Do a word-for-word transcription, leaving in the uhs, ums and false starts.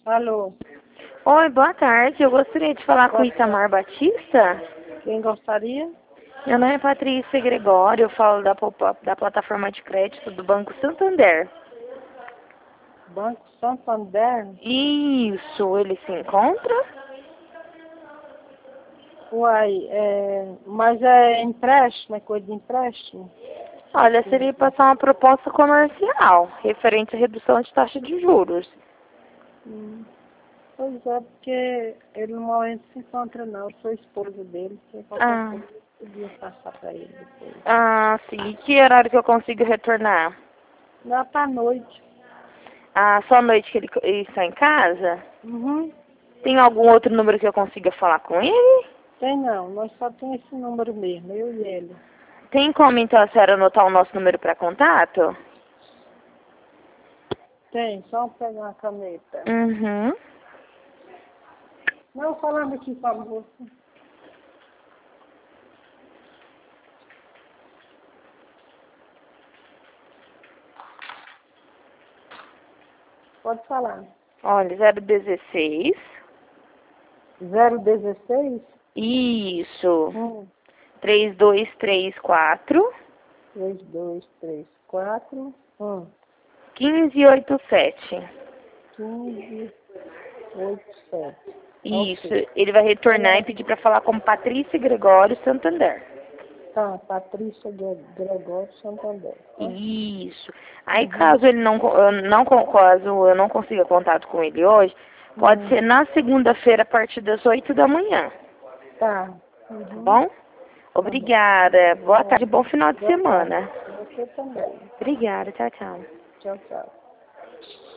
Alô, Oi, boa tarde. Eu gostaria de falar com boa Itamar Batista. quem gostaria? Meu nome é Patrícia Gregório, eu falo da, pop- da plataforma de crédito do Banco Santander. Banco Santander? Isso, ele se encontra? Uai, é, mas é empréstimo, é coisa de empréstimo? Olha, seria passar uma proposta comercial referente à redução de taxa de juros. Hum, pois é, porque ele no momento se encontra não, eu sou esposa dele, se qualquer Ah, coisa eu podia passar para ele depois. ah, sim. E que horário que eu consigo retornar? Lá pra noite. Ah, só à noite que ele, ele está em casa? Uhum. Tem algum outro número que eu consiga falar com ele? Tem não, nós só temos esse número mesmo, eu e ele. Tem como então a senhora anotar o nosso número para contato? Tem, só pegar uma caneta. Uhum. Não, falando aqui com a moça. Pode falar. Olha, zero dezesseis. zero dezesseis? Isso. Hum. três dois três quatro. Dois, dois, três, quatro, um, quinze oitenta e sete. quinze, oito, sete. Isso. Ok. Ele vai retornar e pedir para falar com Patrícia Gregório Santander. Tá, Patrícia Gre- Gregório Santander. Tá? Isso. Aí Uhum. caso ele não, co- eu não co- caso eu não consiga contato com ele hoje, pode Hum, ser na segunda-feira a partir das oito da manhã, tá. tá Uhum. bom? Tá bom. Obrigada. Boa Tá. tarde, bom final de Boa tarde. semana. Você também. Obrigada, tchau, tchau. Tchau, tchau.